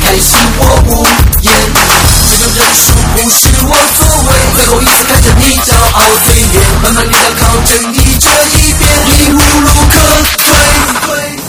还是我无言。最终认输不是我作为，最后一次看着你骄傲嘴脸，慢慢离到靠着你这一